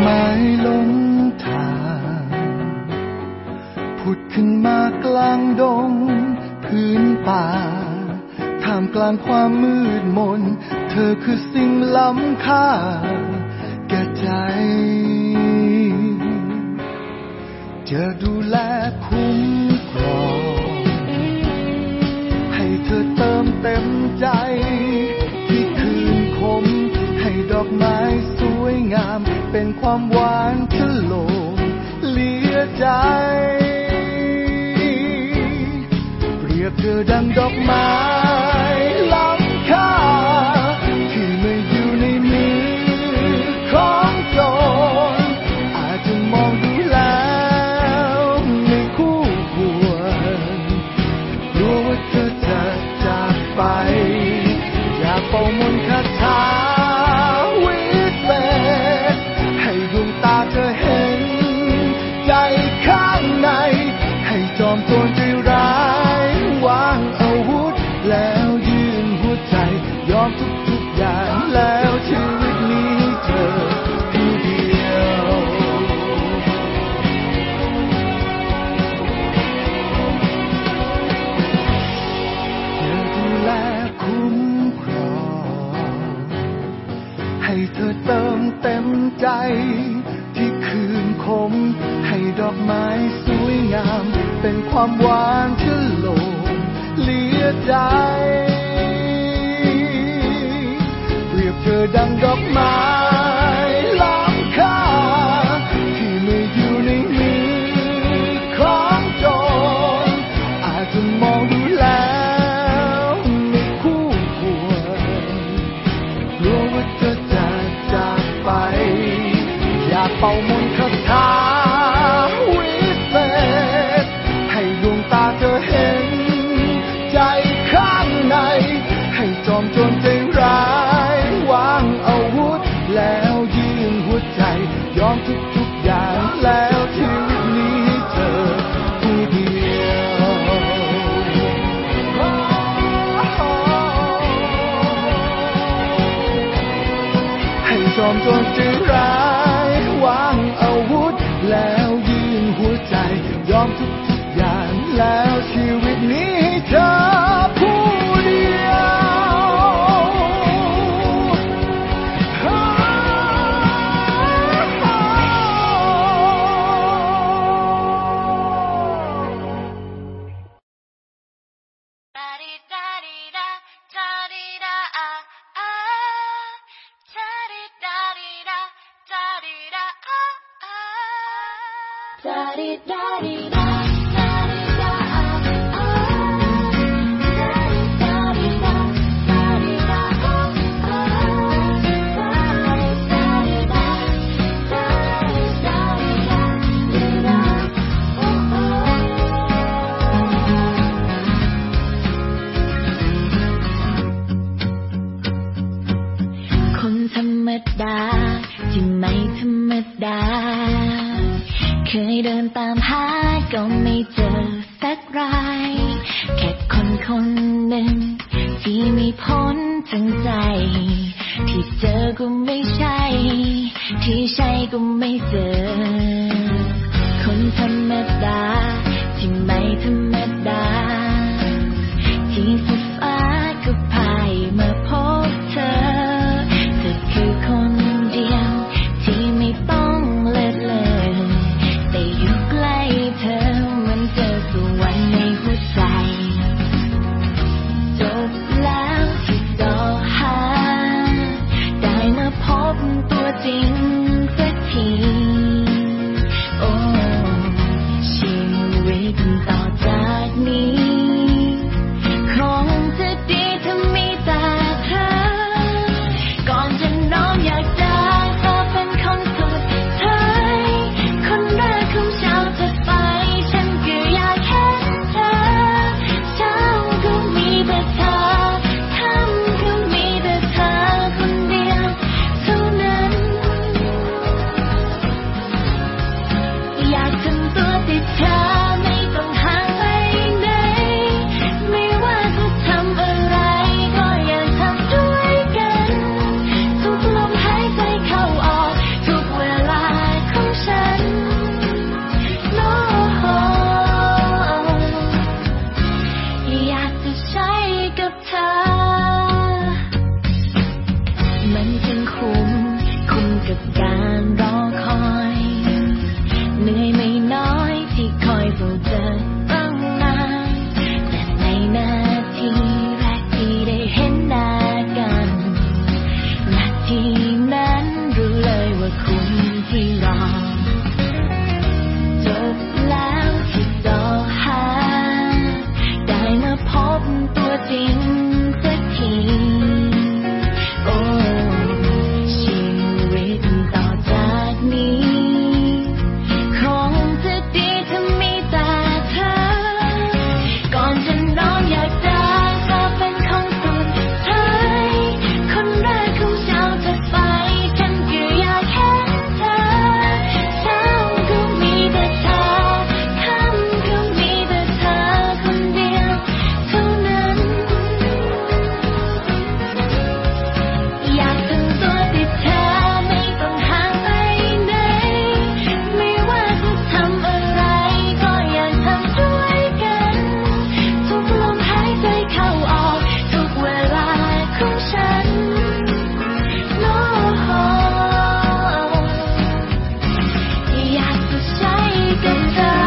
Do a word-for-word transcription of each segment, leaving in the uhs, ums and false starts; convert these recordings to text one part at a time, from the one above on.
ไม้หลงทางผุดขึ้นมากลางดงพื้นป่าท่ามกลางความมืดมนเธอคือสิ่งล้ำค่าแก่ใจจะดูแลคุ้มครองให้เธอเติมเต็มใจที่คืนคมให้ดอกไม้สวยงามเป็นความหวานฉโลมเลียใจเปรียบเธอดังดอกไม้ล้ำค่าที่ไม่อยู่ในมือของโจรอาจจะมองดูแล้วไม่คู่ควรกลัวว่าเธอจะจากไปอยากเป่ามนต์คาถาวิเศษให้ดวงตาเธอเห็นใจข้างในให้จอมโจรใจร้ายวางอาวุธแล้วยื่นหัวใจยอมทุกๆอย่างแล้วชีวิตนี้เธอผู้เดียวจะดูแลคุ้มครองให้เธอเติมเต็มใจที่คืนคมให้ดอกไม้สวยงามเป็นความหวานฉโลมเลียใจเปรียบเธอดังดอกไม้ล้ำค่าที่ไม่อยู่ในมือของโจรอาจจะมองดูแล้วไม่คู่ควรกลัวว่าเธอจะจากไปอยากเป่ามนต์คาถาวิเศษให้ดวงตาเธอเห็นใจข้างในให้จอมโจรใจร้ายวางอาวุธแล้วยื่นหัวใจยอมทุกๆอย่างแล้วชีวิตนี้เธอผู้เดียวให้จอมโจรใจร้ายวางอาวุธแล้วยื่นหัวใจยอมทุกๆอย่างแล้วชีวิตนี้ให้เธอผู้เดียวคนธรรมดาที่ไม่ธรรมดาเคยเดินตามหาก็ไม่เจอสักรายแค่คนคนหนึ่งที่มีพ้นทั้งใจที่เจอก็ไม่ใช่ที่ใช่ก็ไม่เจอคนธรรมดาที่ไม่ธรรมดาที่สุดฟ้าก็พายมาพบเธอเธอคือคนเดียวที่ไม่ต้องเลิศเลอแต่อยู่ใกล้เธอเหมือนเจอสวรรค์ในหัวใจจบแล้วที่สอหาได้มาพบตัวจริงสักทีโอ้ชีวิตต่อจากนี้คงจะดีถ้ามีแต่เธอก่อนจะน้องอยากได้เธอเป็นคนสุดท้ายคนแรกของเช้าจะไปฉันก็อยากเห็นเธอเช้าก็มีแต่เธอค่ำก็มีแต่เธอคนเดียวเท่านั้นกับการรอคอยเหนื่อยไม่น้อยที่คอยเฝ้าเจอตั้งนานแต่ในนาทีแรกที่ได้เห็นหน้ากันนาทีนั้นรู้เลยว่าคุณที่รอจบแล้วที่รอหาได้มาพบตัวจริงสักทีโอ้ชีวิตต่อจากนี้คงจะดีถ้ามีแต่เธอก่อนจะนอนอยากจะเธอเป็นคนสุดท้ายคนแรกของเช้าถัดไปฉันก็อยากเห็นเธอเช้าก็มีแต่เธอค่ำก็มีแต่เธอคนเดียวเท่านั้นอยากทำตัวติดเธอไม่ต้องห่างไปไหนไม่ว่าจะทำอะไรก็อยากทำด้วยกันทุกลมหายใจเข้าออกทุกเวลาของฉันโน้อยากจะใช้กับเธอ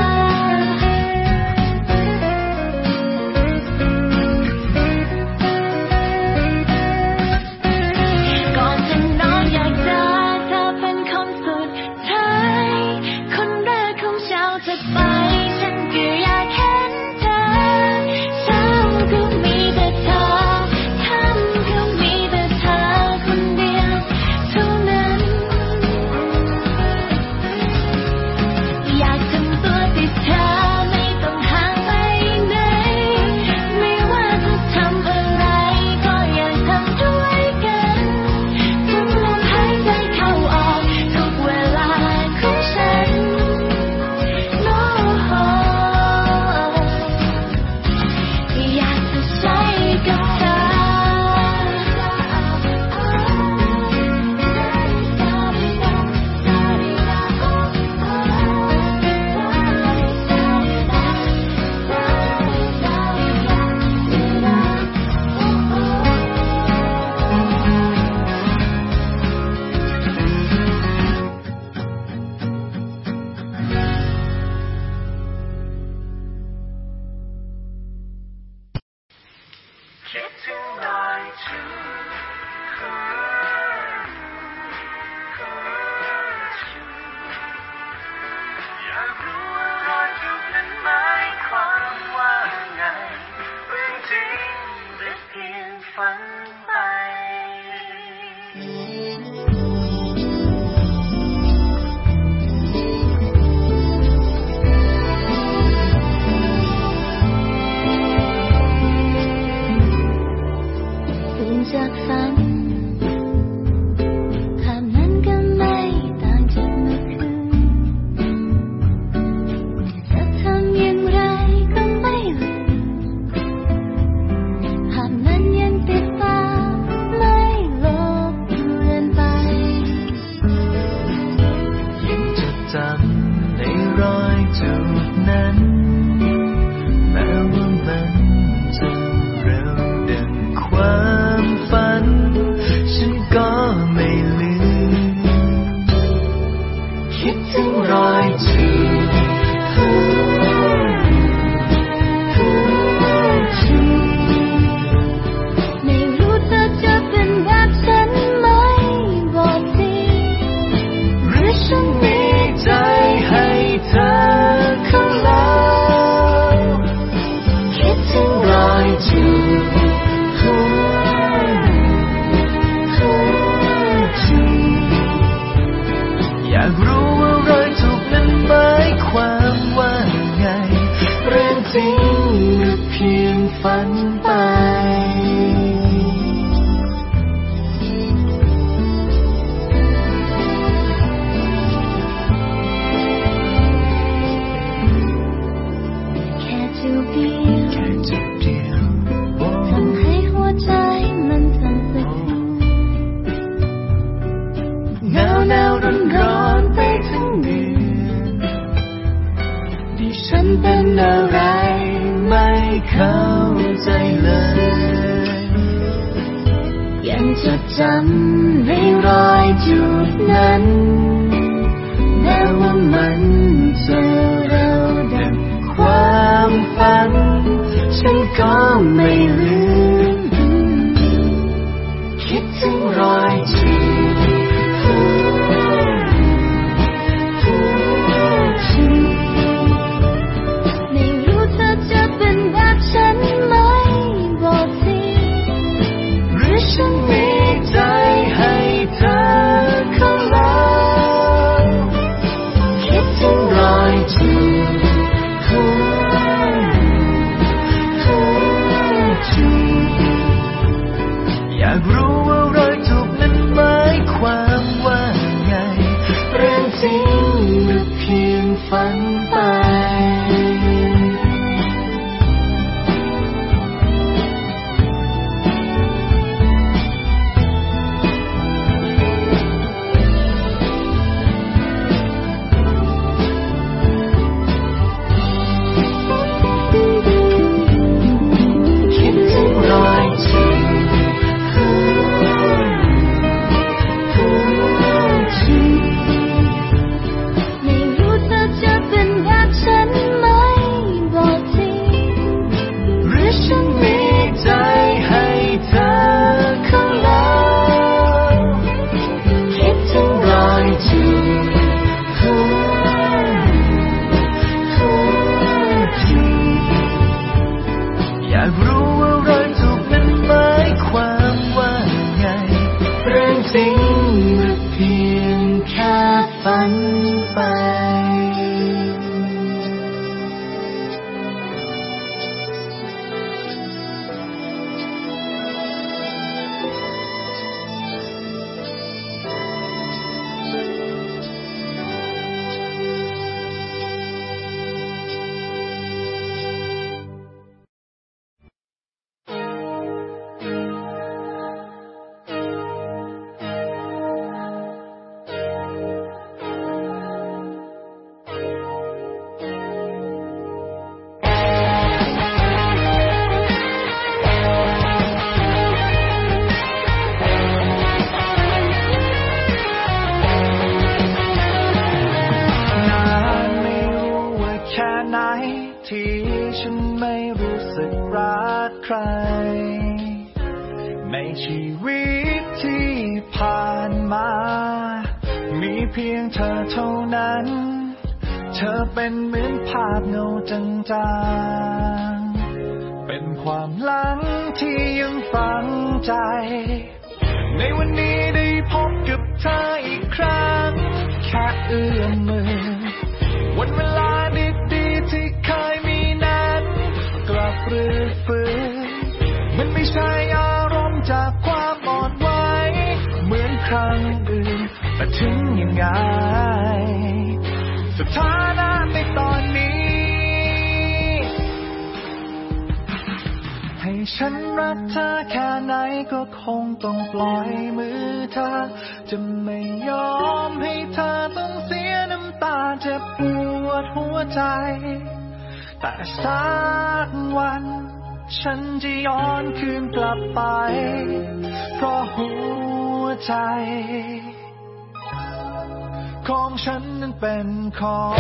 ก่อนจะนอนอยากจะเธอเป็นคนสุดท้ายคนแรกของเช้าถัดไปฉันก็อยากเห็นเธอเช้าก็มีแต่เธอค่ำก็มีแต่เธอคนเดียวเท่านั้นอยากทำตัวติดเธอไม่ต้องห่างไปไหนไม่ว่าจะทำอะไรก็อยากทำด้วยกันทุกลมหายใจเข้าออกทุกเวลาของฉันโน้อยากจะใช้กับเธอคิดถึงหน่อยจูอยากรู้ว่ารอยจูบนั้นหมายความว่าไงเรื่องจริงหรือเพียงฝันไปตื่นจากฝันภาพนั้นก็ไม่ต่างจากเมื่อคืนจะทำอย่างไรก็ไม่ลืมภาพนั้นยังติดตาไม่ลบเลือนไปยังจดจำในรอยจูบนั้นแม้ว่ามันจะเร็วดังความฝันฉันก็ไม่ลืมคิดถึงรอยจูบไม่รู้เธอจะเป็นแบบฉันไหมบอกทีหรือฉันมีใจให้เธอข้างแล้วคิดถึงรอยจูบอยากรู้ว่ารอยจูบนั้นหมายความว่าไงเรื่องจริงหรือเพียงฝันไปแค่จูบเดียวแค่จุดเดียวโอ้ทำให้หัวใจมันสั่นสะเทือนหนาวหนาวร้อนร้อนไปทั้งเดือนดิฉันเป็นอะไรจดจำในรอยจูบนั้นแม้ว่ามันจะเร็วดังความฝันฉันก็ไม่ลืมคิดถึงรอยจูบไม่รู้เธอจะเป็นแบบฉันไหมบอกทีหรือฉันมีใจให้เธอข้างหลังคิดถึงรอยจูบอยากรู้ว่ารอยจูบนั้นหมายความว่าไงเรื่องจริงหรือเพียงฝันไปในชีวิตที่ผ่านมามีเพียงเธอเท่านั้นเธอเป็นเหมือนภาพเงาจางๆเป็นความหลังที่ยังฝังใจในวันนี้ได้พบกับเธออีกครั้งแค่เอื้อมมือวันเวลาดีๆที่เคยมีนั้นกลับรื้อฟื้นมันไม่ใช่อารมณ์จากความอ่อนไหวเหมือนครั้งอื่นแต่ถึงยังไงสถานะในตอนนี้ให้ฉันรักเธอแค่ไหนก็คงต้องปล่อยมือเธอจะไม่ยอมให้เธอต้องเสียน้ำตาเจ็บปวดหัวใจแต่สักวันฉันจะย้อนคืนกลับไปเพราะหัวใจของฉันนั้นเป็นของ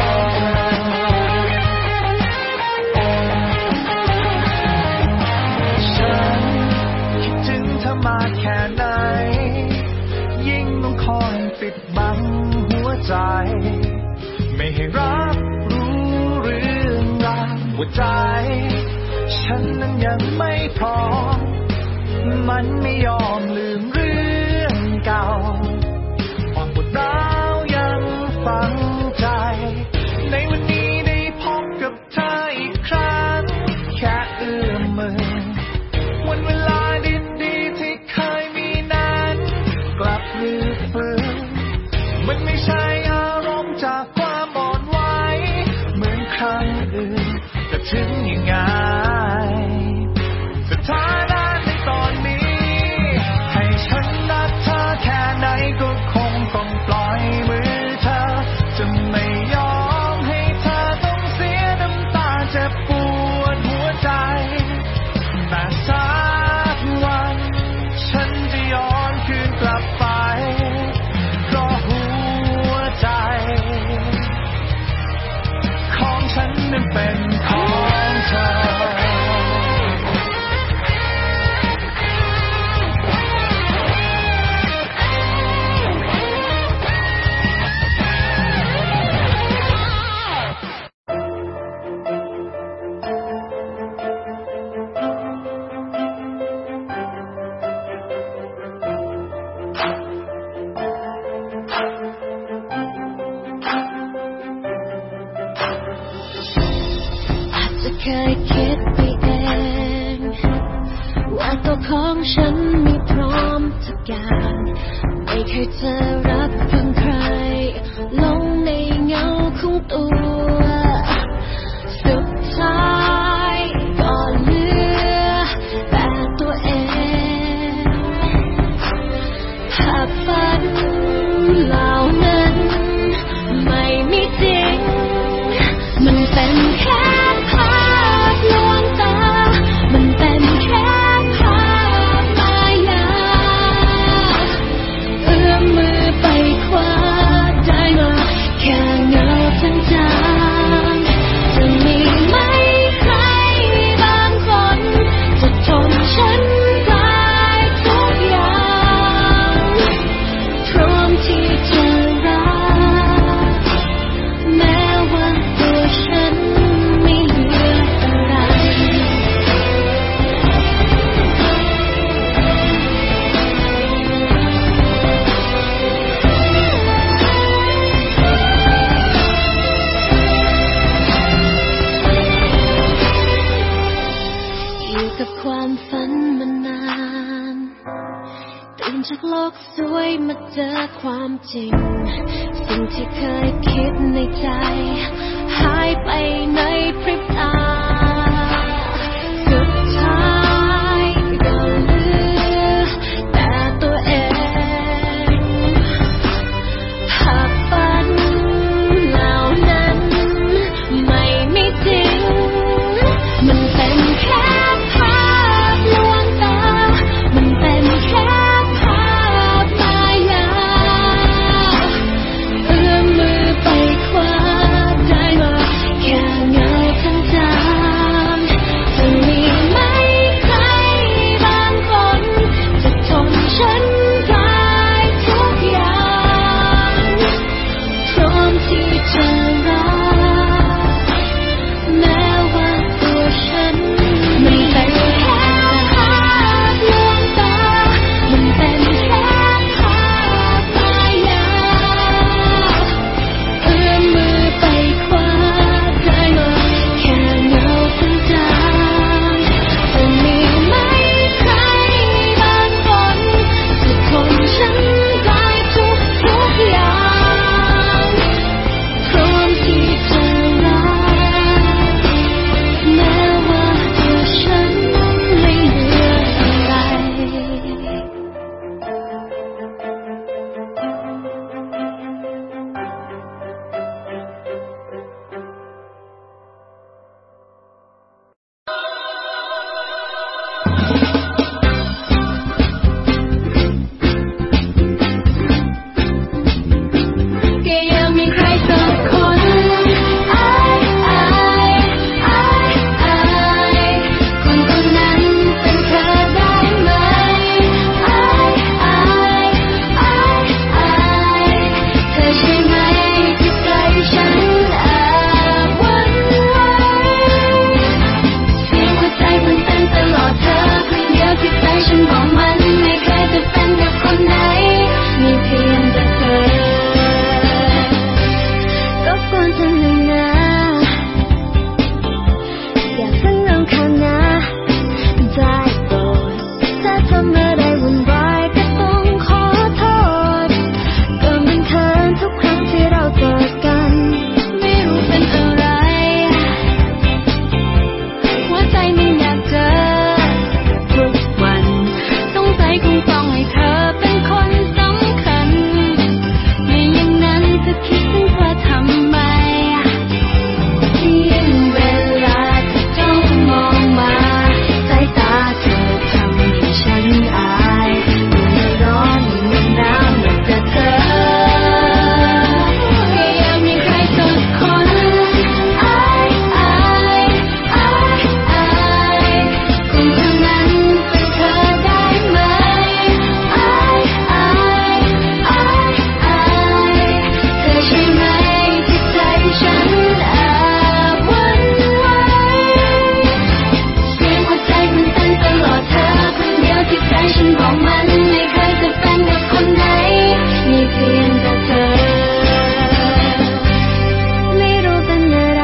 ฉันคิดถึงเธอมากแค่ไหนยิ่งต้องคอยปิดบังหัวใจไม่ให้รับรู้เรื่องราวหัวใจฉันนั้นยังไม่พร้อมมันไม่ยอมลืมเรื่องเก่าความปวดร้าวยังฝังใจในวันนี้ได้พบกับเธออีกครั้งแค่เอื้อมมือวันเวลาดีๆที่เคยมีนั้นกลับรื้อฟื้นมันไม่ใช่อารมณ์จากความอ่อนไหวเหมือนครั้งอื่นแต่ถึงยังไงสถานะในตอนนี้ให้ฉันรักเธอแค่ไหนก็คงต้องปล่อยมือเธอจะไม่ยอมให้เธอต้องเสียน้ำตาเจ็บปวดหัวใจแต่สักวันฉันจะย้อนเคยจะรับฟังใครลงในเงาของตัวสุดท้ายก็เหลือแต่ตัวเองภาพฝันเหล่านั้นไม่มีจริงมันเป็นแค่ภาพลวงตามันเป็นแค่ภาพมายาเอื้อมมือไปคว้าได้มาแค่เงาจางๆจะมีไหมใครบางคนจะทนฉันได้ทุกอย่างพร้อมที่จะรักแม้ว่าตัวฉันไม่เหลืออะไรอยู่กับความฝันมานานตื่นจากโลกสวยมาเจอความจริงสิ่งที่เคยคิดในใจหายไปในพริบตาสุดท้ายก็เหลือแต่ตัวเองภาพฝันเหล่านั้นไม่มีจริงมันเป็นแค่ภาพลวงตามันเป็นแค่ภาพมายาเอื้อมมือไปคว้าได้มาแค่เงาจางๆจะมีไหมใครบางคนจะทนฉันได้ทุกอย่างพร้อมที่จะรักแม้ว่าตัวฉันไม่เป็นแค่ภาพลวงตามันเป็นแค่ภาพมายาเอื้อมมือไปคว้าได้มาแค่เงาจางๆจะมีไหมใครบางคนจะทนฉันได้ทุกทุกอย่างพร้อมที่จะรักแม้ว่าตัวฉันไม่เหลืออะไรก็ยังมีใครสักคนอ้ายอ้ายอ้ายอ้ายคนคนนั้นเป็นเธอได้ไหมอ้ายอ้ายอ้ายอ้ายเธอใช่ไหมที่ใจฉันแอบหวั่นไหวเสียงหัวใจมันเต้นตลอดเธอคนเดียวที่ใจฉันบอกมันไม่เคยจะเป็นกับคนไหนมีเพียงแต่เธอก็ควรจะหนึ่งนะอย่าเพิ่งรำคาญนะได้โปรดถ้าทำอะไรวุ่นวายก็ต้องขอโทษก็มันเขินทุกครั้งที่เราเจอกันไม่รู้เป็นอะไรหัวใจมันอยากเจอทุกวันสงสัยคงต้องให้เธอเป็นคนสำคัญไม่อย่างนั้นจะคิดถึงเธอทำไมยิ่งเวลาที่จ้องมองมาสายตาเธอทำให้ฉันอายเมื่อร้อนเมื่อหนาวเมื่อเจอเธอก็ยังมีใครสักคนอ้ายอ้ายอ้ายอ้ายคนคนนั้นเป็นเธอได้ไหมอ้ายอ้ายอ้ายอ้ายเธอใช่ไหมที่ใจฉันแอบหวั่นไหวเสียงหัวใจมันเต้นตลอดเธอคนเดียวที่ใจฉันบอกมันไม่เคยจะเป็นกับคนไหนมีเพียงแต่เธอไม่รู้เป็นอะไร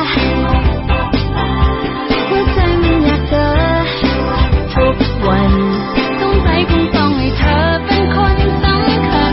หัวใจมันอยากเจอทุกวันสงสัยคงต้องให้เธอเป็นคนสำคัญ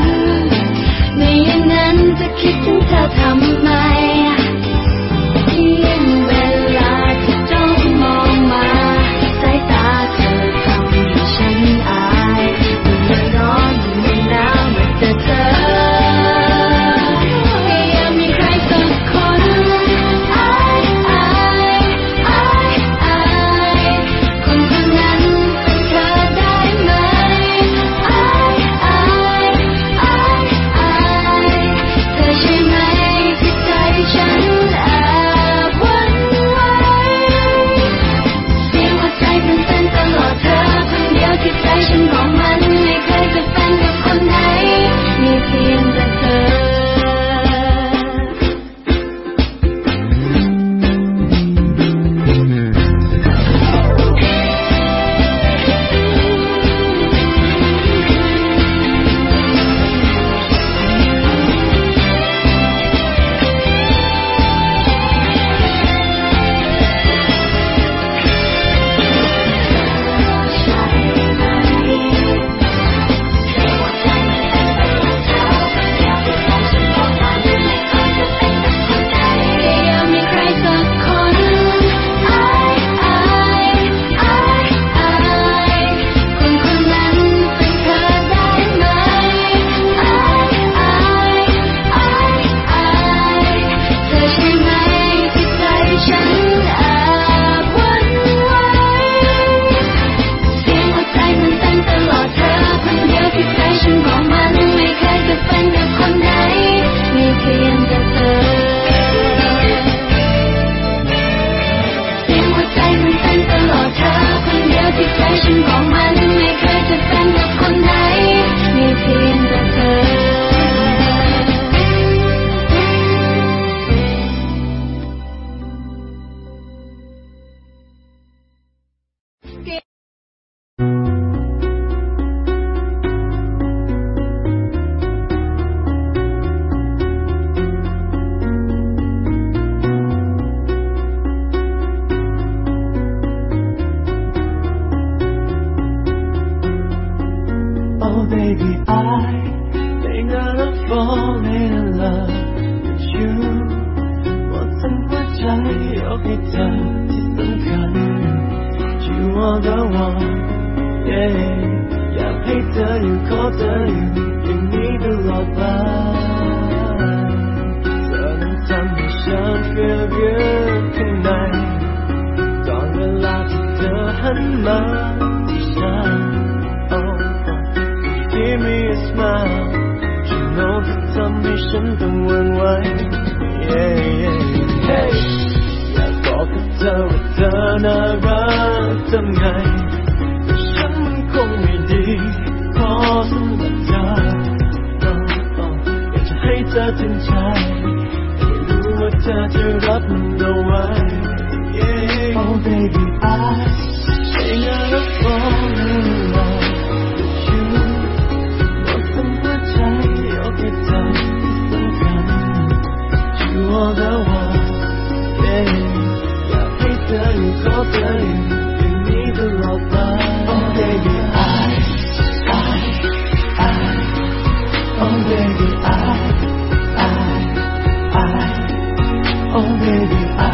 smile ฉันโน้มที่ทำให้ฉันต้องหวั่นไหว yeah, yeah, hey อยากบอกกับเธอว่าเธอน่ารักทำไงแต่ฉันมันคงไม่ดีพอสำหรับเธอ oh, oh อยากจะให้เธอถึงใจให้รู้ว่าเธอจะรับมันเอาไว้ yeah. Oh baby I ain't gonna fall in love with you หมดทั้งหัวใจยกให้เธอที่สำคัญ You are the one yeah อยากให้เธออยู่ขอเธออยู่อย่างนี้ตลอดไป Oh baby I I I Oh baby I I I Oh baby I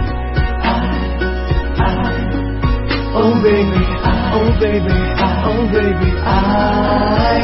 Oh baby, I, oh baby, I, oh baby, I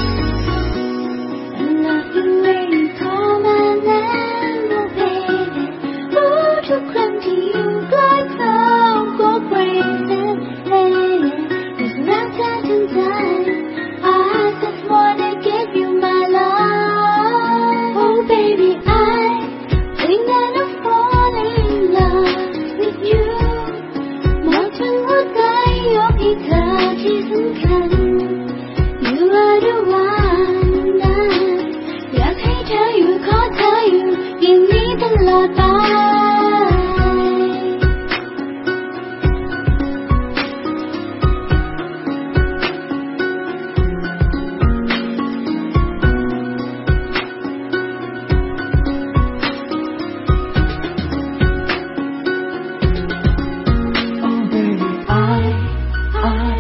Nothing really calm and then oh baby รู้ทุกครั้งที่อยู่ใกล้เขาก็ crazy lady แต่ฉันรักเธอทั้งใจ I just wanna give you my love Oh baby I think that I'm falling in love with youหมดทั้งหัวใจยกให้เธอที่สำคัญ You are the one นะอยากให้เธออยู่ขอเธออยู่อย่างนี้ตลอดไป Oh baby, I, I,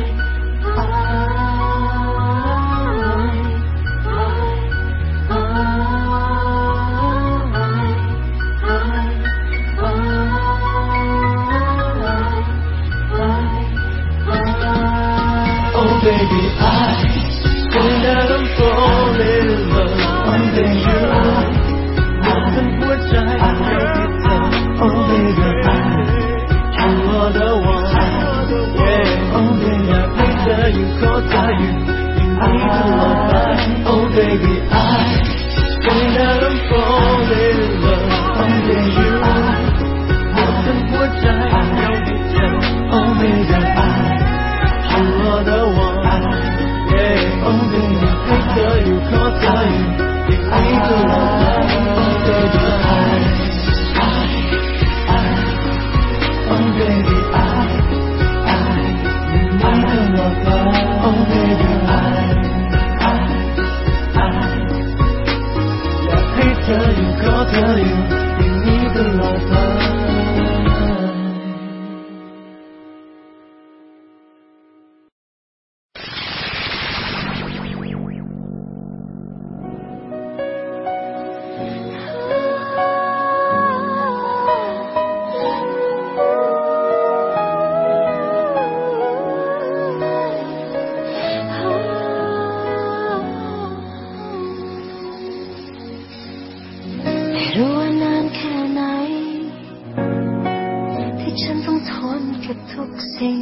Oh baby, I think that I'm falling in love with you หมดทั้งหัวใจยกให้เธอ Oh baby, I You are the one yeah Oh baby อยากให้เธออยู่ขอเธออยู่อย่างนี้ตลอดไป Oh baby, I think that I'm falling in love with you หมดทั้งหัวใจยกให้เธอ Oh baby, I You are the one yeah Oh baby อยากให้เธออยู่ขอเธออยู่อย่างนี้ตลอดไป Oh baby, I Oh baby, I, I, you need to love her. Oh baby, I, I, I, อยากให้เธออยู่ขอเธออยู่อย่างนี้ตลอดไปไม่รู้ว่านานแค่ไหนที่ฉันต้องทนกับทุกสิ่ง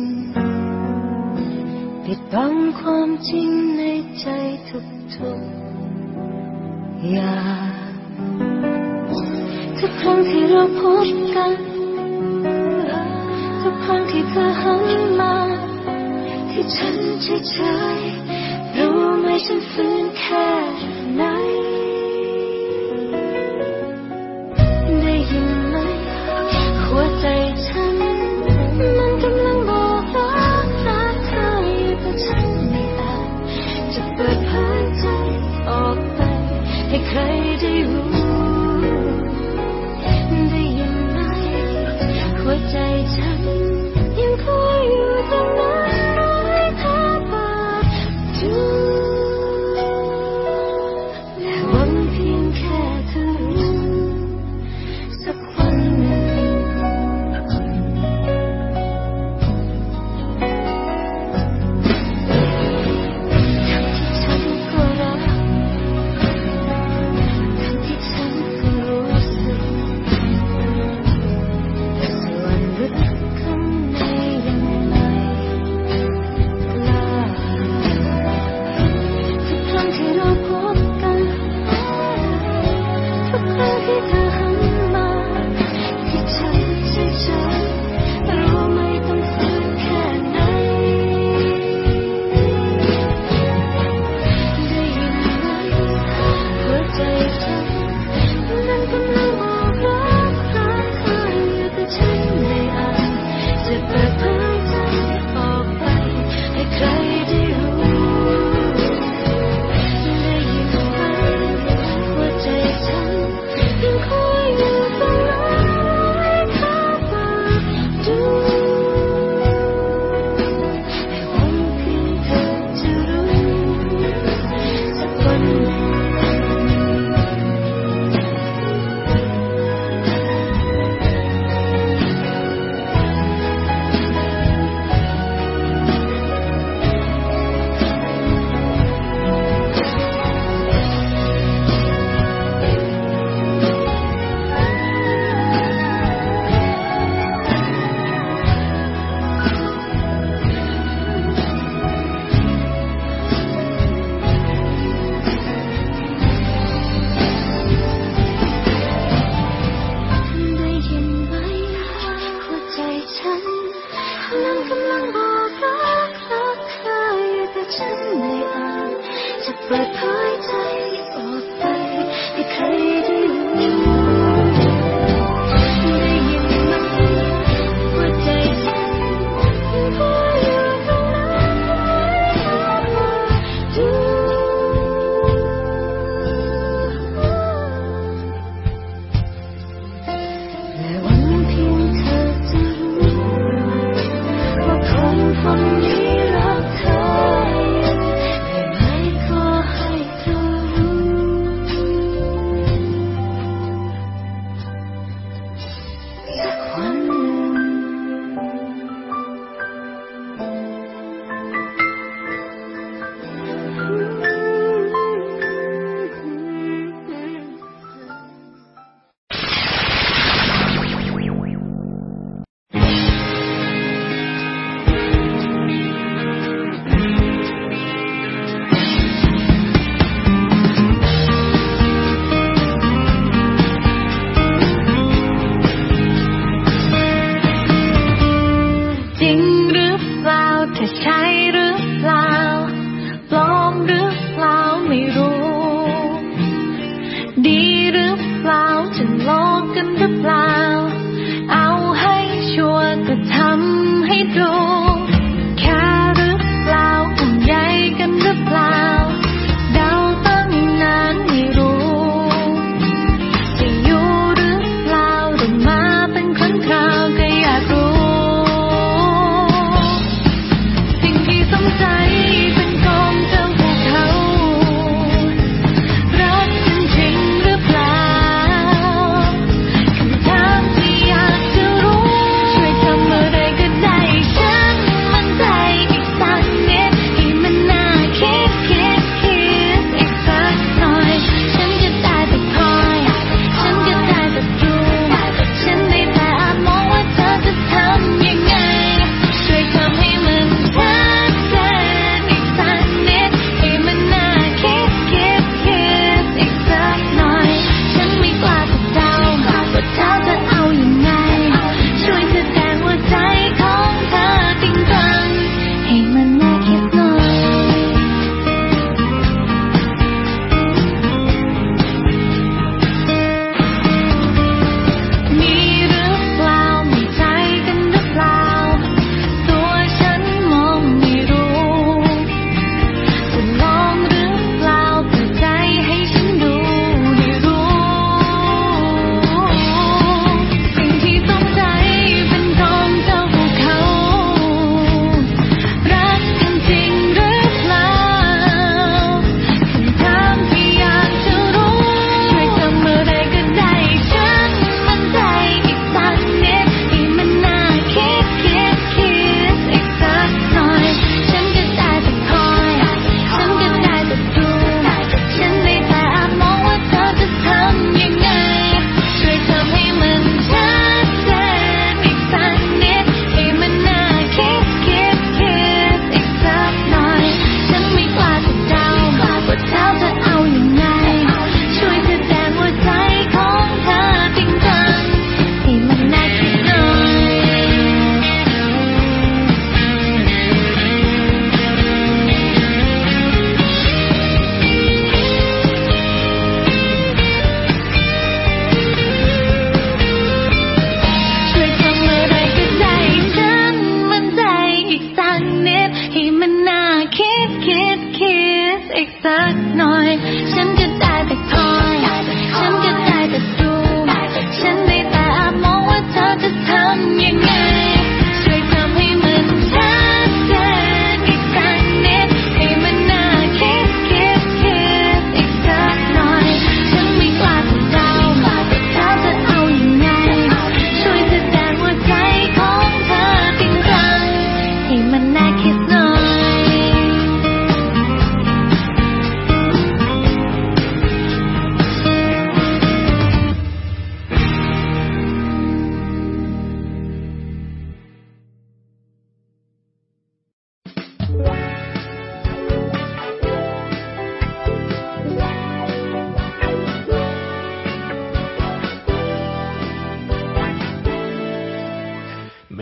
ปิดบังความจริงในใจทุกๆอย่างทุกครั้งที่เราพบกันทุกครั้งที่เธอหันมาที่ฉันเฉยๆรู้ไหมฉันฝืนแค่ไหนได้ยินไหมหัวใจฉันมันกำลังบอกรักรักเธออยู่แต่ฉันไม่อาจจะเปิดเผยใจออกไปให้ใครได้รู้ได้ยินไหมหัวใจฉันยังคอยอยู่ตรงนั้นรอให้เธอเปิดดูและหวังเพียงแค่เธอรู้สักวันหนึ่งทั้งที่ฉันก็รักทั้งที่เธอ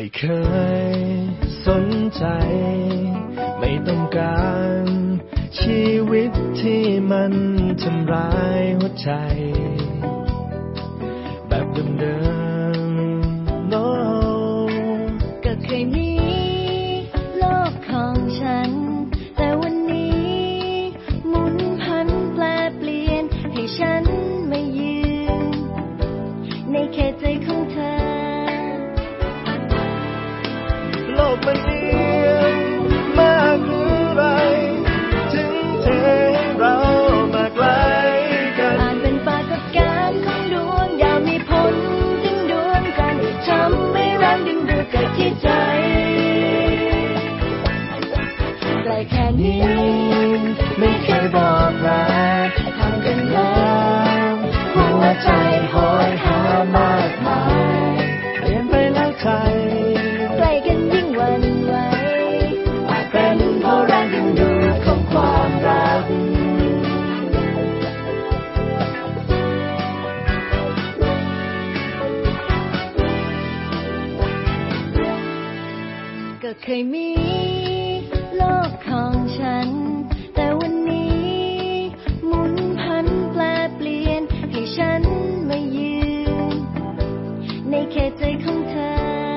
เคยสนใจไม่ต้องการชีวิตที่มันทำร้ายหัวใจแบบเดิมๆ no ก็เคยมีโลกของฉันแต่วันนี้หมุนพันแปลเปลี่ยนให้ฉันมายืนในเขตใจของเธอโลกมันเอียงมากหรือไรถึงเทให้เรามาไกลกันอาจเป็นปรากฏการณ์ของดวงดาวมีผลดึงดวงกันทำให้รักดึงดูดเกิดที่ใจไกลแค่นี้ไม่เคยบอกรักห่างกันแล้วหัวใจโหยหามากมายเปลี่ยนไปแล้วใจใกล้กันยิ่งหวั่นไหวอาจเป็นเพราะแรงดึงดูดของความรักก็เคยมีโลกของฉันแต่วันนี้หมุนพันแปลเปลี่ยนให้ฉันมายืนในเขตใจของเธอ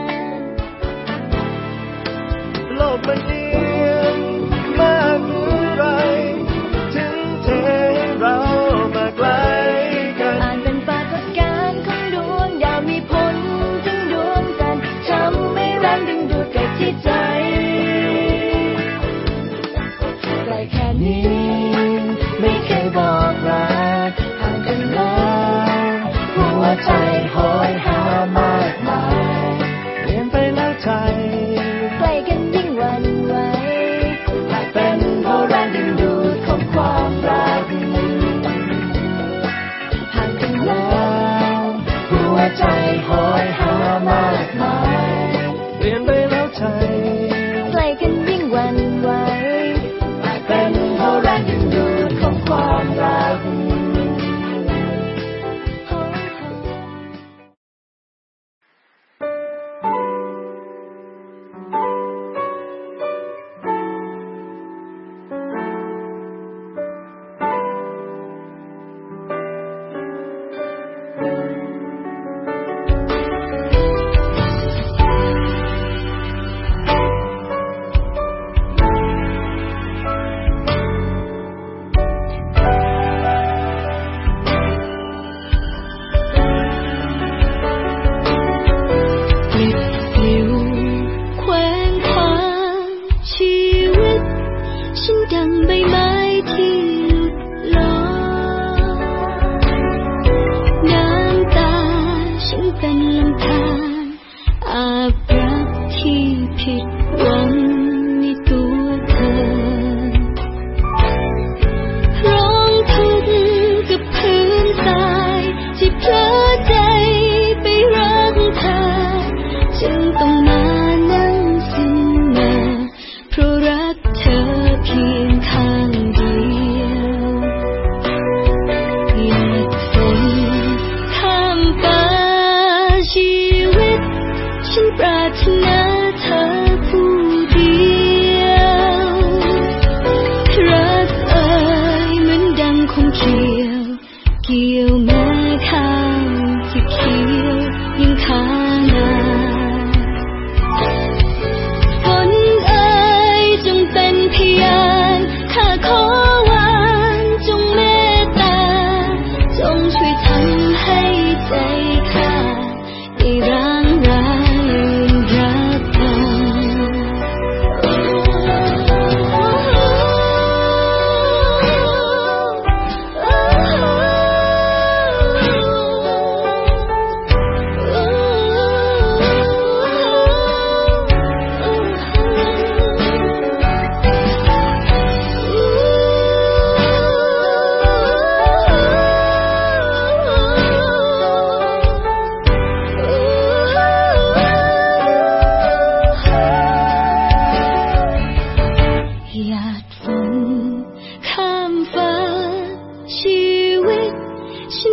โลกมันเอียงมากหรือไรถึงเทให้เรามาไกลกันอาจเป็นปรากฏการณ์ของดวงดาวมีผลถึงดวงจันทร์ทำให้แรงดึงดูดเกิดที่ใจไกลแค่นี้ไม่เคยบอกรักห่างกันแล้วหัวใจโหยหามากมายเปลี่ยนไปแล้วใจใกล้กันยิ่งหวั่นไหวอาจเป็นเพราะแรงดึงดูดของความรักห่างกันแล้วหัวใจโหยหามากมายเปลี่ยนไปแล้วใจใกล้กันยิ่งหวั่นไหวอาจเป็นเพราะแรงดึงดูดของความรัก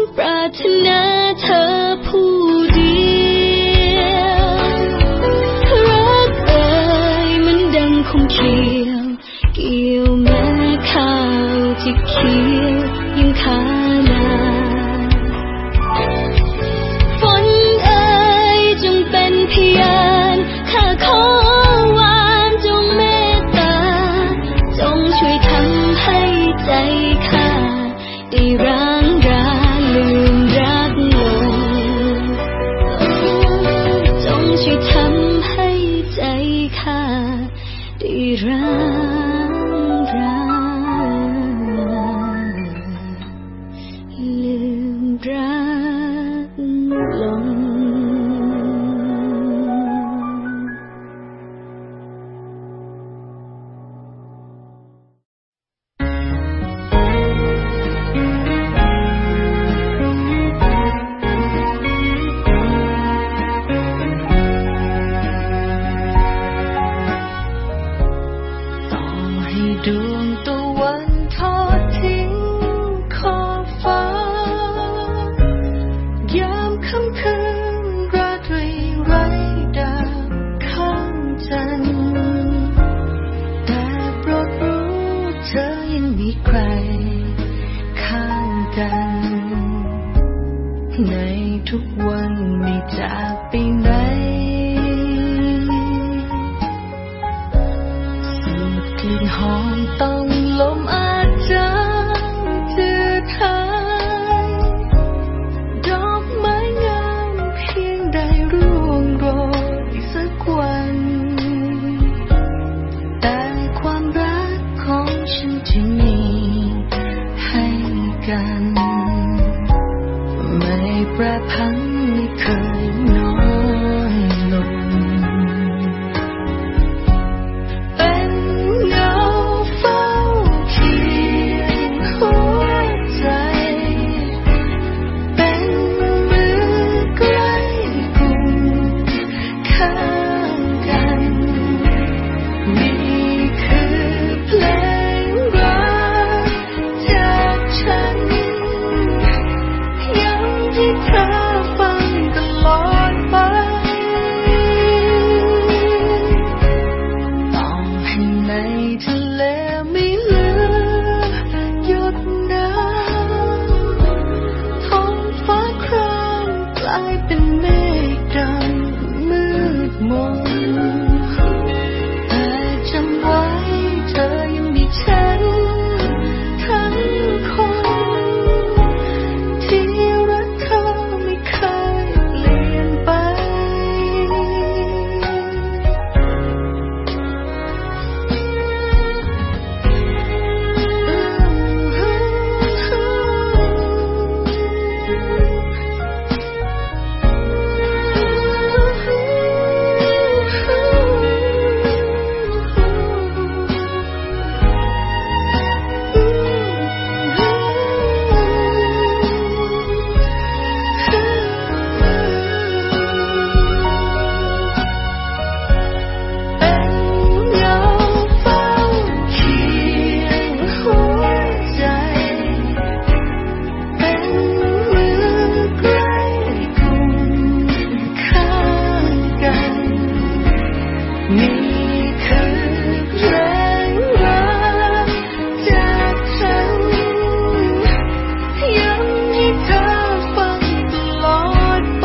ถนาเธอผู้เดียวในทุกวันไม่จากไปไหนสูดกลิ่นหอมต้องลมอาจจะจืดหายดอกไม้งามเพียงใดร่วงโรยสักวันแต่ความรักของฉันที่มีให้กันไม่แปรผันไม่เคยน้อยลงเป็นเงาเฝ้าเคียงหัวใจเป็นมือใกล้กุมข้างกันนี่คือเพลงรักจากฉันย้ำที่เธอฟังตลอดไปต้องให้ในทะเลไม่เหลือหยดน้ำท้องฟ้าครามกลายเป็นเมฆดำมืดมนแต่จำไว้เธอยังมีฉันทั้งคนที่รักเธอไม่เคยเปลี่ยนไปเป็นเงาเฝ้าเคียงหัวใจเป็นมือใกล้กุมข้างกันนี่คือเพลงรักจากฉันย้ำให้เธอฟังตลอดไป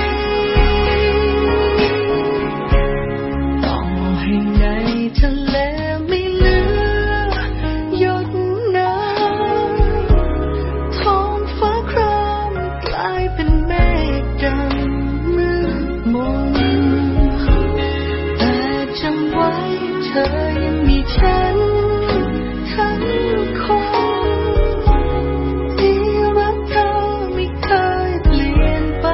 ต้องให้ในทะเลไม่เหลือหยดน้ำท้องฟ้าครามกลายเป็นเมฆดำมืดมนแต่จำไว้เธอยังมีฉันทั้งคนที่รักเธอไม่เคยเปลี่ยนไป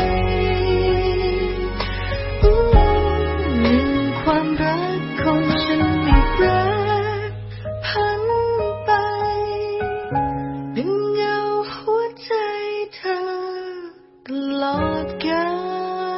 หนึ่งความรักของฉันไม่แปรผันไปเป็นเงาหัวใจเธอตลอดกาล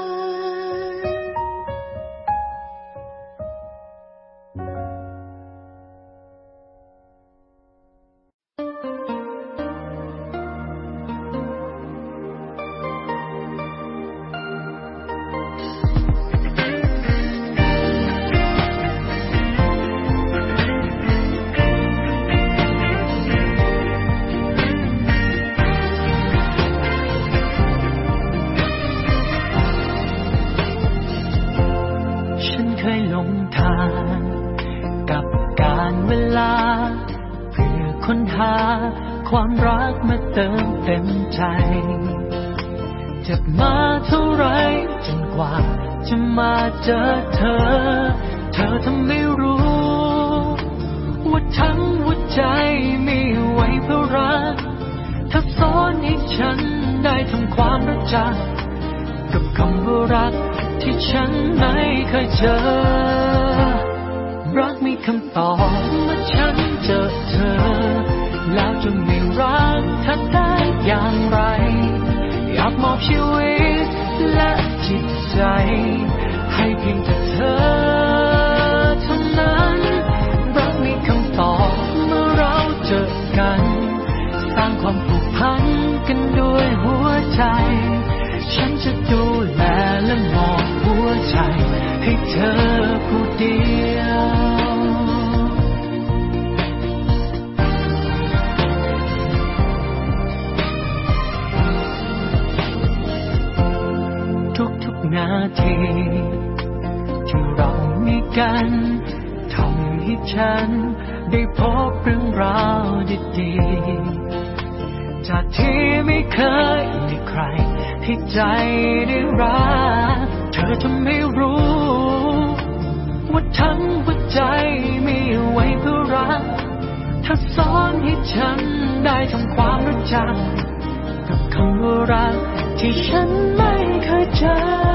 ค้นหาความรักมาเติมเต็มใจเจ็บมาเท่าไรจนกว่าจะมาเจอเธอเธอทำไม่รู้ว่าทั้งหัวใจมีไว้เพื่อรักเธอสอนให้ฉันได้ทำความรู้จักกับคำว่ารักที่ฉันไม่เคยเจอรักมีคำตอบเมื่อฉันเจอเธอแล้วจะไม่รักเธอได้อย่างไรอยากมอบชีวิตและจิตใจให้เพียงแต่เธอเท่านั้นรักมีคำตอบเมื่อเราเจอกันสร้างความผูกพันกันด้วยหัวใจฉันจะดูแลและมอบหัวใจให้เธอผู้เดียวทีที่เรามีกันทำให้ฉันได้พบเรื่องราวดีๆจากที่ไม่เคยมีใครให้ใจได้รักเธอทำให้รู้ว่าทั้งหัวใจมีไว้เพื่อรักเธอสอนให้ฉันได้ทำความรู้จักกับคำว่ารักที่ฉันไม่เคยเจอ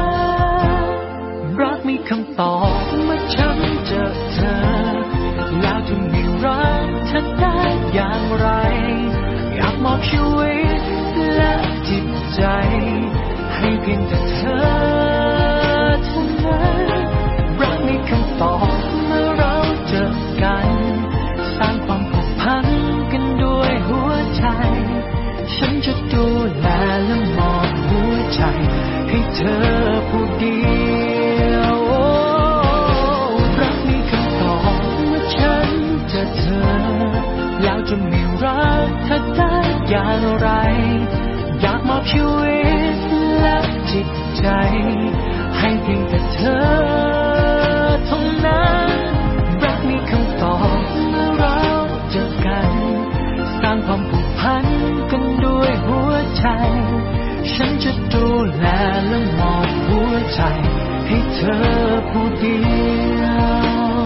รักมีคำตอบเมื่อฉันเจอเธอแล้วจะมีรักเธอได้อย่างไรอยากมอบชีวิตและจิตใจให้เพียงแต่เธอเท่านั้นรักมีคำตอบเมื่อเราเจอกันสร้างความผูกพันกันด้วยหัวใจฉันจะดูแลและมอบหัวใจให้เธอผู้เดียวรักมีคำตอบเมื่อฉันเจอเธอแล้วจะมีรักเธอได้อย่างไรอยากมอบชีวิตและจิตใจให้เพียงแต่เธอเท่านั้นรักมีคำตอบเมื่อเราเจอกันสร้างความผูกพันกันด้วยหัวใจฉันจะดูแลและมอบหัวใจให้เธอผู้เดียว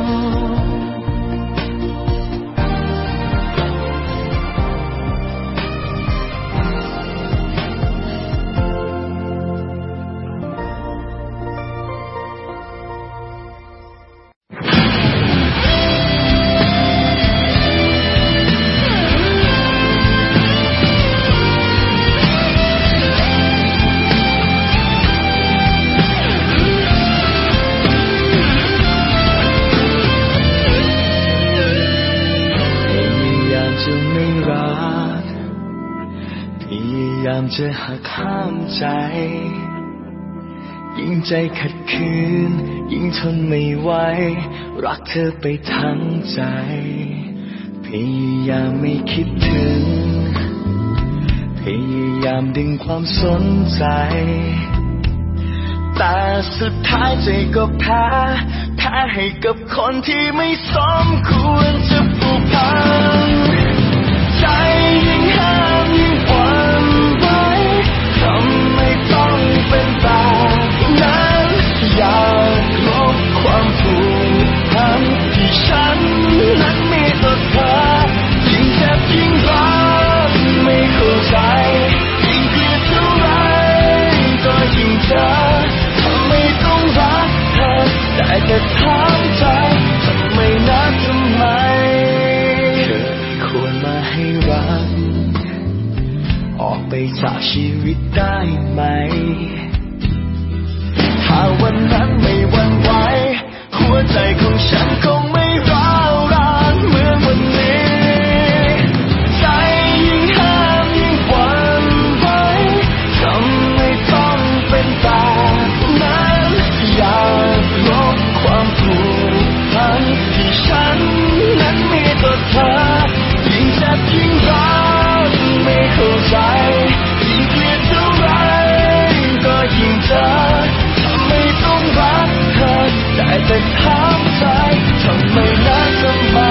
จะหักห้ามใจยิ่งใจขัดขืนยิ่งทนไม่ไหวรักเธอไปทั้งใจพยายามไม่คิดถึงพยายามดึงความสนใจแต่สุดท้ายใจก็แพ้แพ้ให้กับคนที่ไม่สมควรจะผูกพันใจยิ่งห้ามยิ่งหวั่นทำไมต้องเป็นแบบนั้นอยากลบความผูกพันที่ฉันนั้นมีต่อเธอยิ่งเจ็บยิ่งรักไม่เข้าใจยิ่งเกลียดเท่าไรก็ยิ่งเจอทำไมต้องรักเธอได้แต่ถามใจทำไมนะทำไมเคยควรมาให้รักออกไปจากชีวิตได้ไหมถ้าวันนั้นไม่หวั่นไหวหัวใจของฉันคงไม่ร้าวรานเหมือนวันนี้ใจยิ่งห้ามยิ่งหวั่นไหวทำไมต้องเป็นแบบนั้นอยากลบความผูกพันที่ฉันนั้นมีต่อเธอยิ่งเจ็บยิ่งรักไม่เข้าใจยิ่งเกลียดเท่าไรก็ยิ่งเจอทำไมต้องรักเธอได้แต่ถามใจทำไมนะทำไม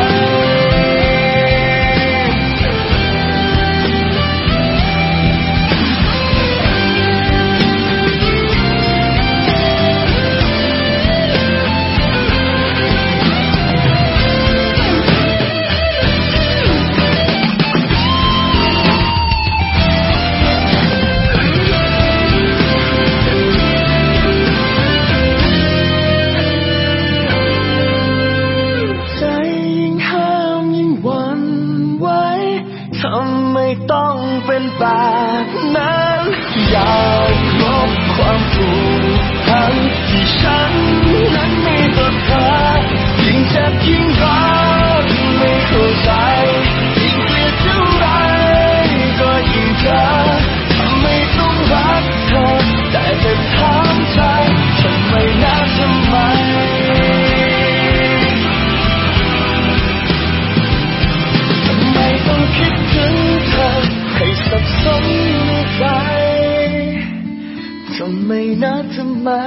ต้องเป็นแบบนั้นอยากลบความผูกพันที่ฉันนั้นมีต่อเธอยิ่งเจ็บยิ่งรักไม่เข้าใจยิ่งเกลียดเท่าไรก็ยิ่งเจอทำไมต้องรักเธอได้แต่ถามใจทำไมนะทำไมทำไมต้องคิดถึงเธอให้สับสนในใจททำไมนะทำไม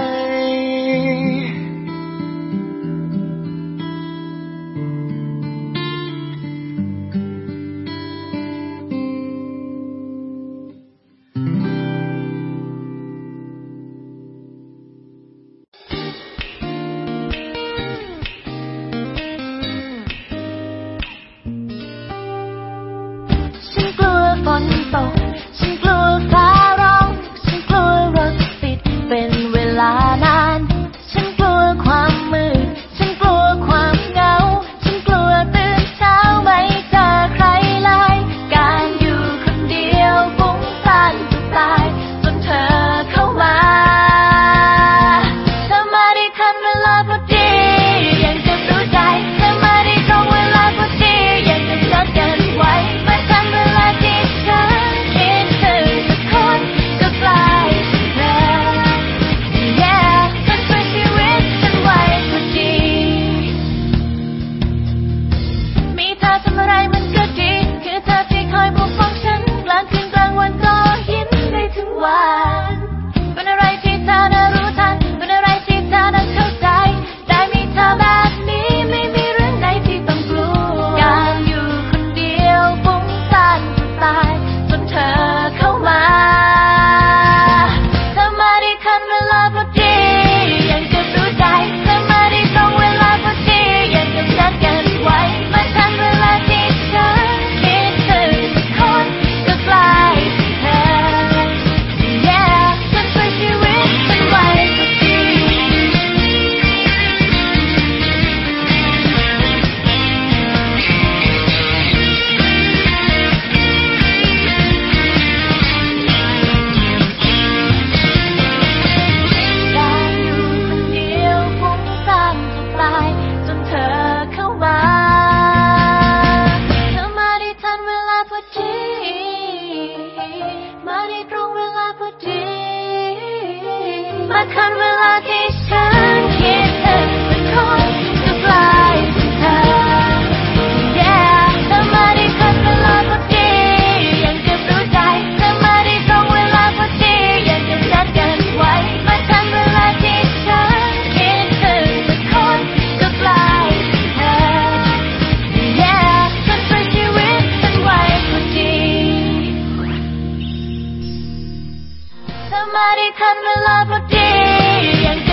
ทันเวลาพอดี